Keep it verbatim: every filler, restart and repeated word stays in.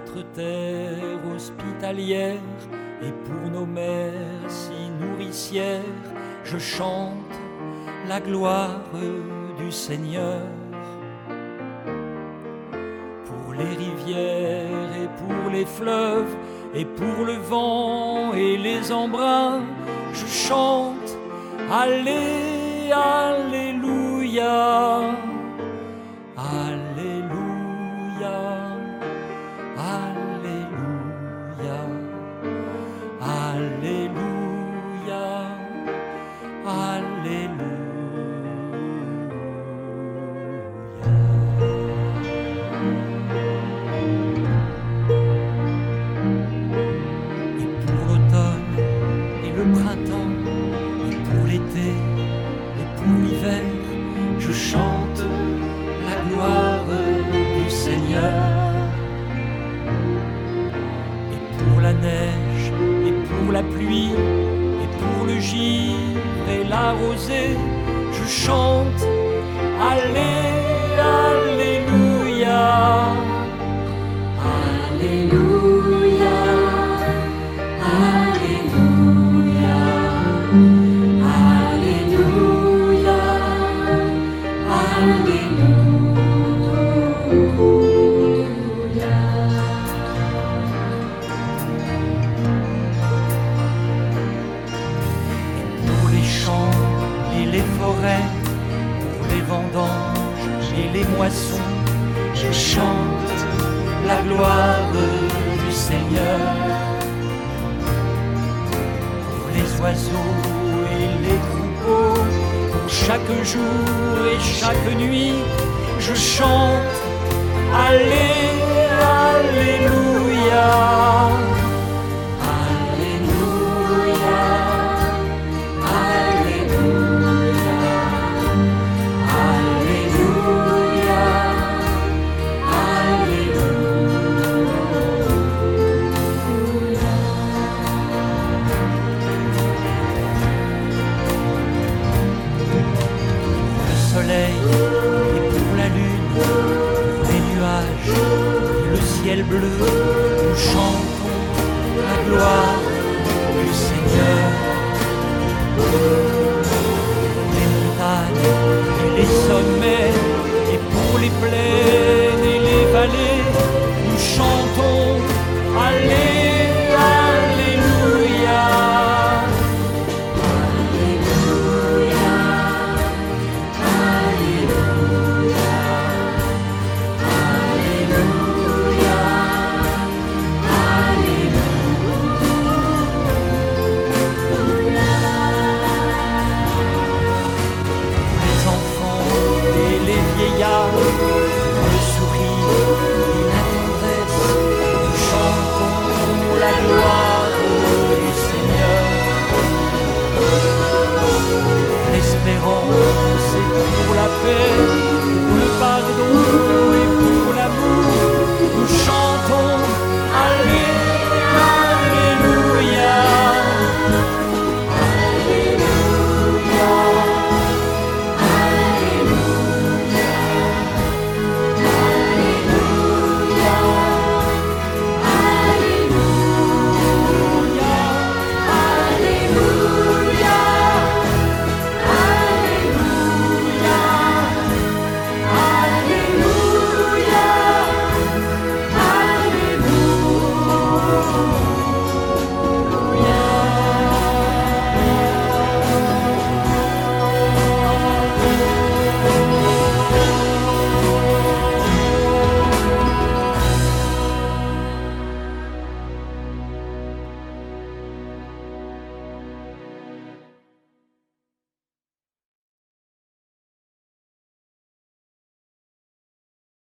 notre terre hospitalière et pour nos mères si nourricières, je chante la gloire du Seigneur. Pour les rivières et pour les fleuves et pour le vent et les embruns, je chante Allé, Alléluia, Alléluia, Alléluia, Alléluia, Alléluia. Et pour l'automne et le printemps, et pour l'été et pour l'hiver, je chante la gloire du Seigneur. Et pour la neige et pour la pluie et pour le givre et la rosée, je chante Allé, Alléluia, Alléluia, Alléluia, Alléluia, Alléluia. Pour les champs et les forêts, pour les vendanges et les moissons, je chante la gloire du Seigneur. Pour les oiseaux et les troupeaux, pour chaque jour et chaque nuit, je chante Allé, Alléluia, Alléluia, Alléluia, Alléluia, Alléluia. Pour le soleil et pour la lune, pour les nuages et le ciel bleu, nous chantons la gloire du Seigneur. Pour les montagnes et les sommets, et pour les plaines et les vallées, nous chantons Allé, Alléluia, Alléluia, Alléluia, Alléluia, Alléluia. Les enfants et les vieillards, le sourire et la tendresse, nous chantons la gloire du Seigneur. L'espérance et pour la paix,